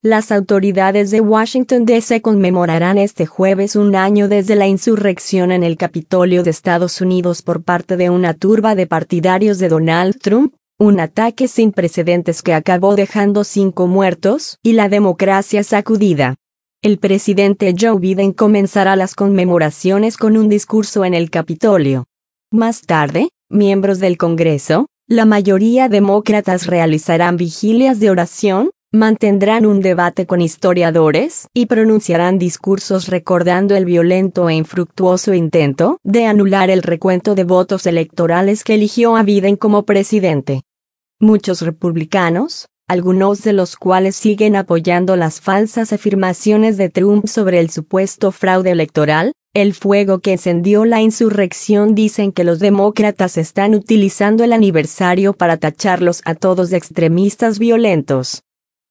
Las autoridades de Washington, D.C. conmemorarán este jueves un año desde la insurrección en el Capitolio de Estados Unidos por parte de una turba de partidarios de Donald Trump, un ataque sin precedentes que acabó dejando 5 muertos y la democracia sacudida. El presidente Joe Biden comenzará las conmemoraciones con un discurso en el Capitolio. Más tarde, miembros del Congreso, la mayoría demócratas, realizarán vigilias de oración, mantendrán un debate con historiadores y pronunciarán discursos recordando el violento e infructuoso intento de anular el recuento de votos electorales que eligió a Biden como presidente. Muchos republicanos, algunos de los cuales siguen apoyando las falsas afirmaciones de Trump sobre el supuesto fraude electoral, el fuego que encendió la insurrección, dicen que los demócratas están utilizando el aniversario para tacharlos a todos de extremistas violentos.